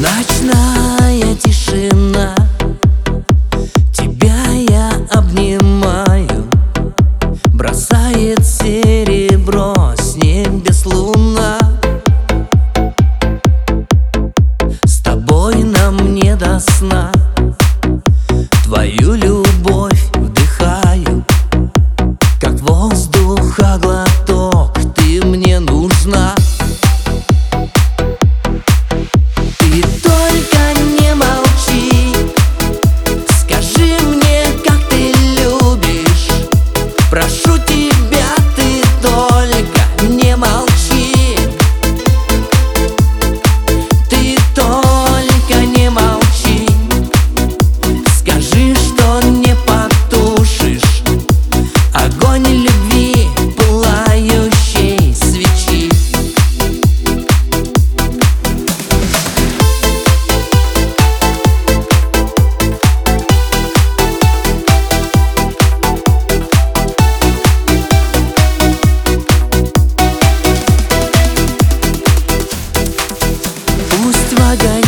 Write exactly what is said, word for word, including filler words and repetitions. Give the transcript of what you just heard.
Ночная тишина, тебя я обнимаю, бросает серебро с небес луна. С тобой нам не до сна, твою любовь вдыхаю, как воздуха глоток, ты мне нужна. Ты только не молчи, скажи мне, как ты любишь. Прошу тебя, ты только не молчи. Ты только не молчи, скажи, что не потушишь огонь любви пылающей свечи. Пусть в огонь